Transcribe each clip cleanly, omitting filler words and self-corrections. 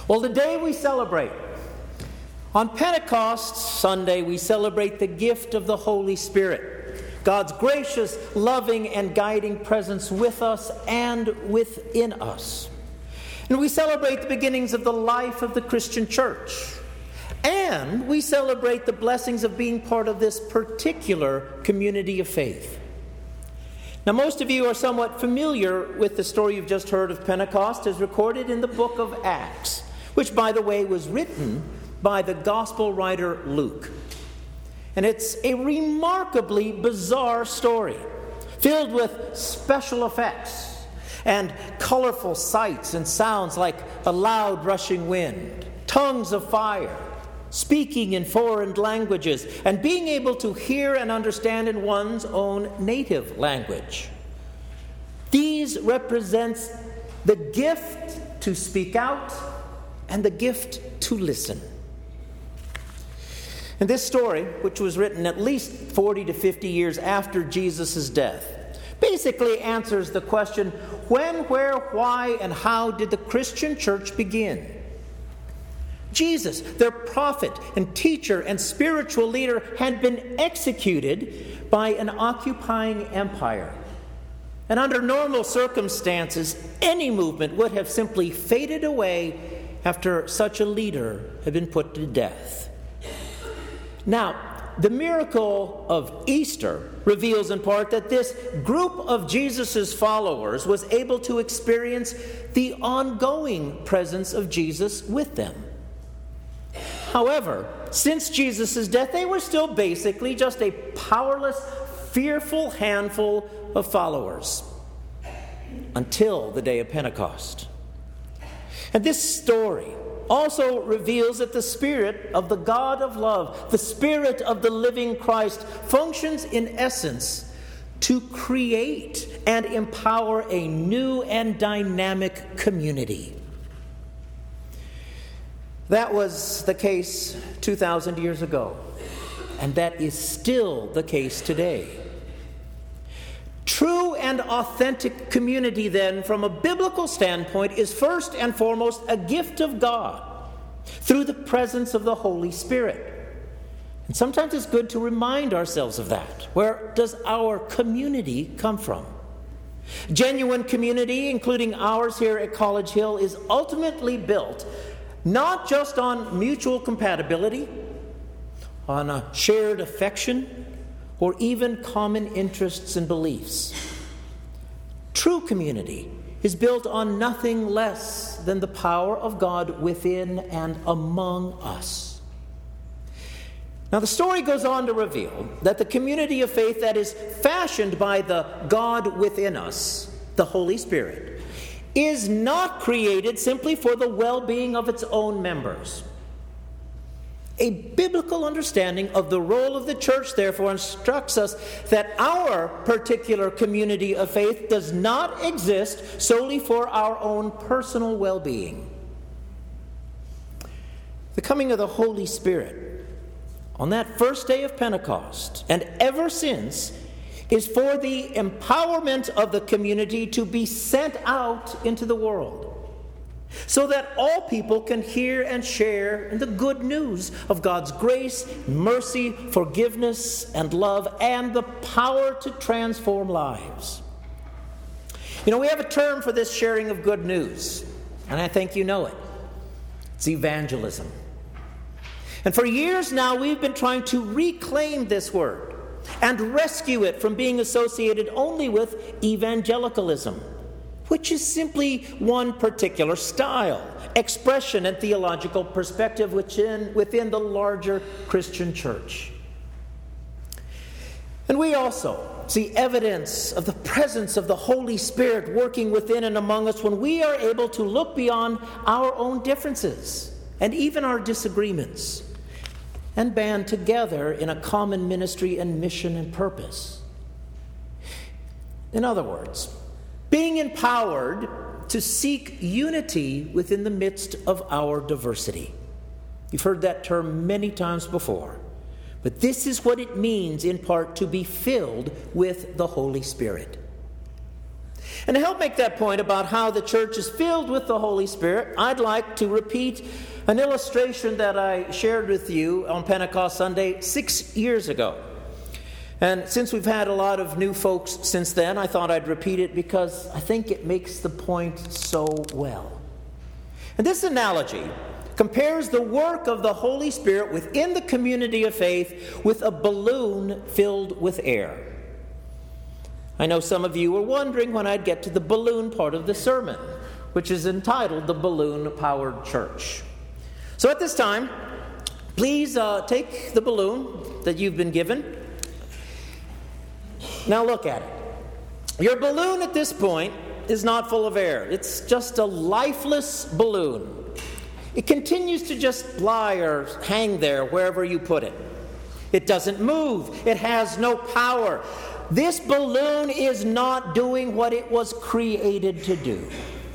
Well, today we celebrate. On Pentecost Sunday, we celebrate the gift of the Holy Spirit, God's gracious, loving, and guiding presence with us and within us. And we celebrate the beginnings of the life of the Christian church. And we celebrate the blessings of being part of this particular community of faith. Now, most of you are somewhat familiar with the story you've just heard of Pentecost as recorded in the book of Acts, which, by the way, was written by the gospel writer Luke. And it's a remarkably bizarre story, filled with special effects and colorful sights and sounds like a loud rushing wind, tongues of fire, speaking in foreign languages, and being able to hear and understand in one's own native language. These represents the gift to speak out and the gift to listen. And this story, which was written at least 40 to 50 years after Jesus' death, basically answers the question, when, where, why, and how did the Christian church begin? Jesus, their prophet and teacher and spiritual leader, had been executed by an occupying empire. And under normal circumstances, any movement would have simply faded away after such a leader had been put to death. Now, the miracle of Easter reveals in part that this group of Jesus' followers was able to experience the ongoing presence of Jesus with them. However, since Jesus' death, they were still basically just a powerless, fearful handful of followers until the day of Pentecost. And this story also reveals that the Spirit of the God of love, the Spirit of the living Christ, functions in essence to create and empower a new and dynamic community. That was the case 2,000 years ago, and that is still the case today. True and authentic community, then, from a biblical standpoint, is first and foremost a gift of God through the presence of the Holy Spirit. And sometimes it's good to remind ourselves of that. Where does our community come from? Genuine community, including ours here at College Hill, is ultimately built not just on mutual compatibility, on a shared affection, or even common interests and beliefs. True community is built on nothing less than the power of God within and among us. Now, the story goes on to reveal that the community of faith that is fashioned by the God within us, the Holy Spirit, is not created simply for the well-being of its own members. A biblical understanding of the role of the church, therefore, instructs us that our particular community of faith does not exist solely for our own personal well-being. The coming of the Holy Spirit on that first day of Pentecost, and ever since, is for the empowerment of the community to be sent out into the world, so that all people can hear and share in the good news of God's grace, mercy, forgiveness, and love, and the power to transform lives. You know, we have a term for this sharing of good news, and I think you know it. It's evangelism. And for years now, we've been trying to reclaim this word and rescue it from being associated only with evangelicalism, which is simply one particular style, expression, and theological perspective within the larger Christian church. And we also see evidence of the presence of the Holy Spirit working within and among us when we are able to look beyond our own differences and even our disagreements and band together in a common ministry and mission and purpose. In other words, being empowered to seek unity within the midst of our diversity. You've heard that term many times before. But this is what it means, in part, to be filled with the Holy Spirit. And to help make that point about how the church is filled with the Holy Spirit, I'd like to repeat an illustration that I shared with you on Pentecost Sunday 6 years ago. And since we've had a lot of new folks since then, I thought I'd repeat it because I think it makes the point so well. And this analogy compares the work of the Holy Spirit within the community of faith with a balloon filled with air. I know some of you were wondering when I'd get to the balloon part of the sermon, which is entitled The Balloon-Powered Church. So at this time, please take the balloon that you've been given. Now look at it. Your balloon at this point is not full of air. It's just a lifeless balloon. It continues to just fly or hang there wherever you put it. It doesn't move. It has no power. This balloon is not doing what it was created to do.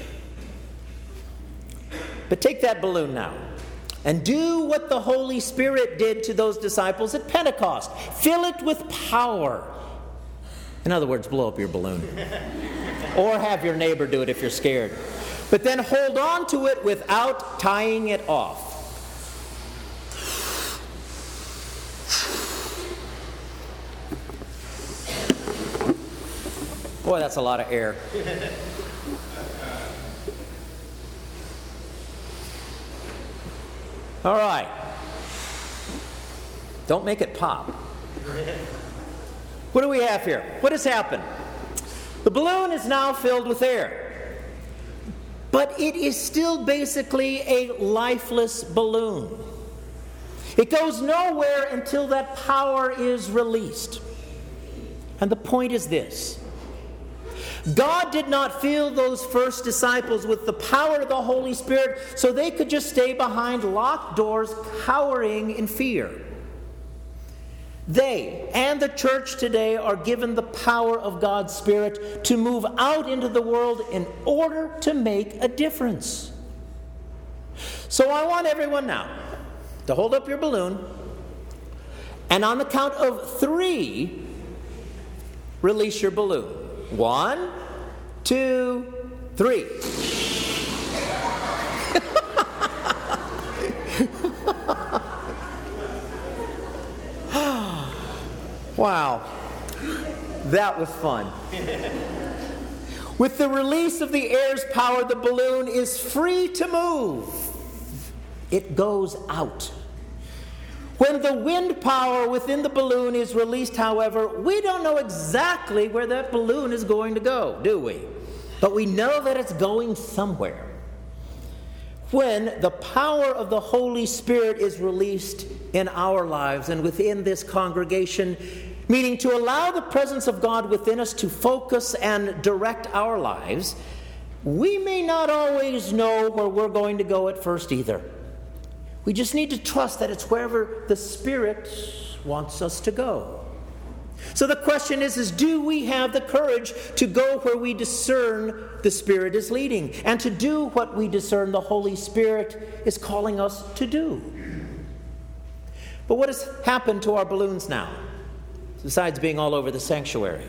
But take that balloon now and do what the Holy Spirit did to those disciples at Pentecost. Fill it with power. In other words, blow up your balloon. Or have your neighbor do it if you're scared. But then hold on to it without tying it off. Boy, that's a lot of air. All right. Don't make it pop. What do we have here? What has happened? The balloon is now filled with air. But it is still basically a lifeless balloon. It goes nowhere until that power is released. And the point is this. God did not fill those first disciples with the power of the Holy Spirit so they could just stay behind locked doors, cowering in fear. They and the church today are given the power of God's Spirit to move out into the world in order to make a difference. So I want everyone now to hold up your balloon, and on the count of 3, release your balloon. 1, 2, 3. Wow, that was fun. With the release of the air's power, the balloon is free to move. It goes out. When the wind power within the balloon is released, however, we don't know exactly where that balloon is going to go, do we? But we know that it's going somewhere. When the power of the Holy Spirit is released in our lives and within this congregation, meaning to allow the presence of God within us to focus and direct our lives, we may not always know where we're going to go at first either. We just need to trust that it's wherever the Spirit wants us to go. So the question is do we have the courage to go where we discern the Spirit is leading and to do what we discern the Holy Spirit is calling us to do? But what has happened to our balloons now, besides being all over the sanctuary?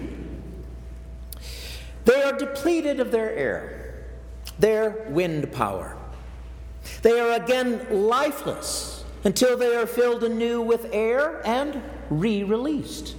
They are depleted of their air, their wind power. They are again lifeless until they are filled anew with air and re-released.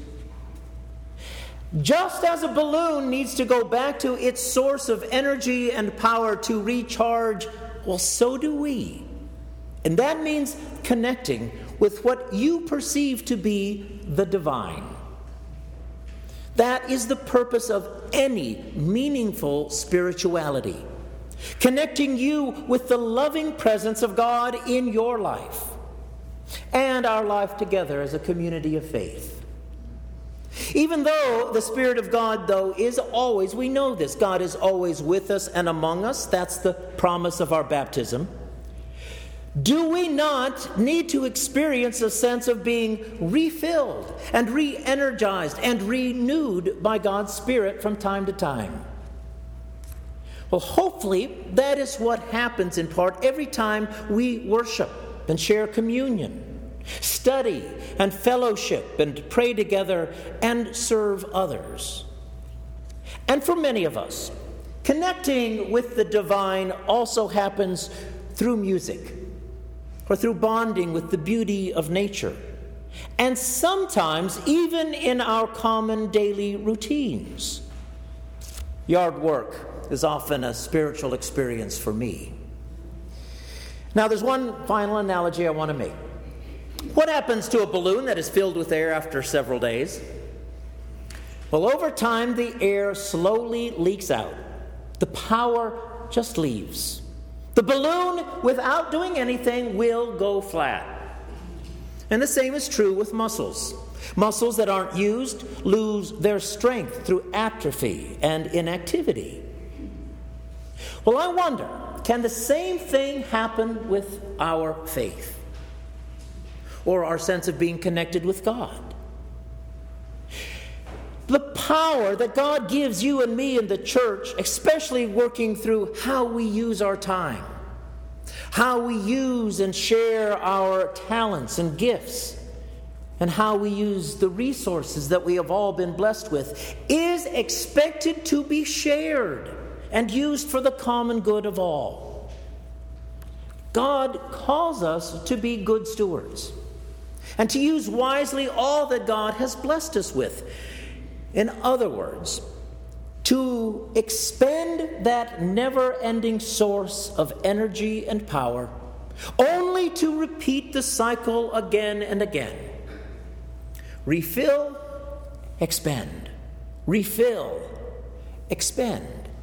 Just as a balloon needs to go back to its source of energy and power to recharge, well, so do we. And that means connecting with what you perceive to be the divine. That is the purpose of any meaningful spirituality. Connecting you with the loving presence of God in your life and our life together as a community of faith. Even though the Spirit of God, though, is always, we know this, God is always with us and among us. That's the promise of our baptism. Do we not need to experience a sense of being refilled and re-energized and renewed by God's Spirit from time to time? Well, hopefully that is what happens in part every time we worship and share communion, study and fellowship and pray together and serve others. And for many of us, connecting with the divine also happens through music or through bonding with the beauty of nature, and sometimes even in our common daily routines. Yard work is often a spiritual experience for me. Now, there's one final analogy I want to make. What happens to a balloon that is filled with air after several days? Well, over time, the air slowly leaks out. The power just leaves. The balloon, without doing anything, will go flat. And the same is true with muscles. Muscles that aren't used lose their strength through atrophy and inactivity. Well, I wonder, can the same thing happen with our faith or our sense of being connected with God? The power that God gives you and me in the church, especially working through how we use our time, how we use and share our talents and gifts, and how we use the resources that we have all been blessed with, is expected to be shared and used for the common good of all. God calls us to be good stewards and to use wisely all that God has blessed us with. In other words, to expend that never-ending source of energy and power, only to repeat the cycle again and again. Refill, expend. Refill, expend.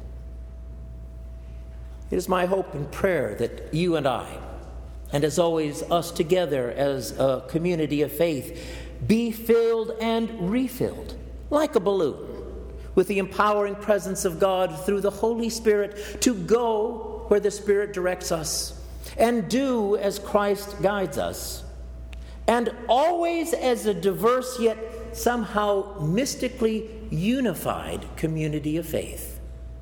It is my hope and prayer that you and I, and as always us together as a community of faith, be filled and refilled like a balloon with the empowering presence of God through the Holy Spirit to go where the Spirit directs us and do as Christ guides us, and always as a diverse yet somehow mystically unified community of faith.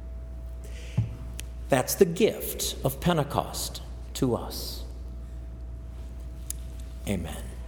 That's the gift of Pentecost to us. Amen.